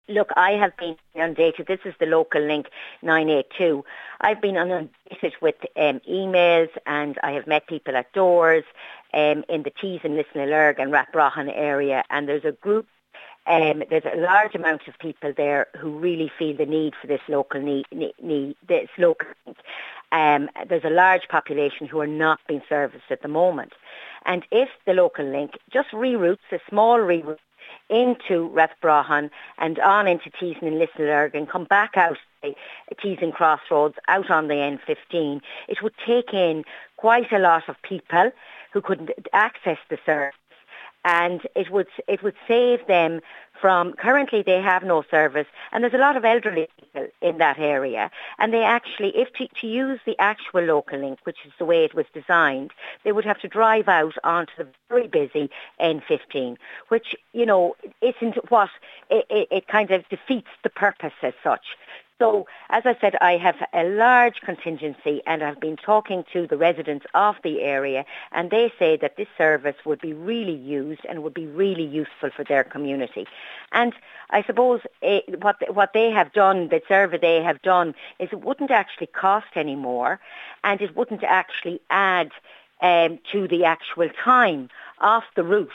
Look, I have been inundated. This is the local link 982. I've been inundated with emails, and I have met people at doors in the Tees and Lisnalurg and Rathbroghan area, and there's a group. There's a large amount of people there who really feel the need for this local this local link. There's a large population who are not being serviced at the moment, and if the local link just reroutes a small reroute into Rathbroghan and on into Teesn and Lisnalurg and come back out Teesn Crossroads out on the N15, it would take in quite a lot of people who couldn't access the service, and it would save them from, currently they have no service, and there's a lot of elderly people in that area, and they actually, if to use the actual local link, which is the way it was designed, they would have to drive out onto the very busy N15, which, isn't what, it kind of defeats the purpose as such. So, as I said, I have a large contingency, and I've been talking to the residents of the area, and they say that this service would be really used and would be really useful for their community. And I suppose what they have done, the survey they have done, is it wouldn't actually cost any more, and it wouldn't actually add to the actual time of the route.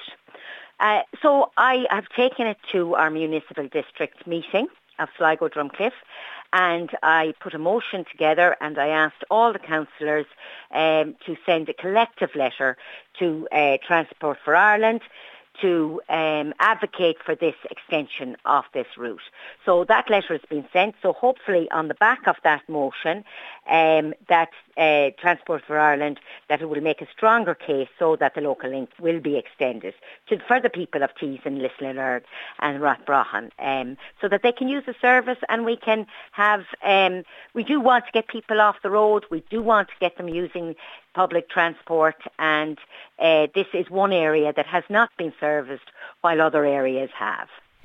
So I have taken it to our municipal district meeting of Sligo Drumcliff, and I put a motion together, and I asked all the councillors to send a collective letter to Transport for Ireland to advocate for this extension of this route. So that letter has been sent. So hopefully on the back of that motion, that Transport for Ireland, that it will make a stronger case so that the local link will be extended for the people of Tees and Lisnalurg and Rathbroghan, so that they can use the service, and we can have, we do want to get people off the road, we do want to get them using public transport, and this is one area that has not been serviced while other areas have.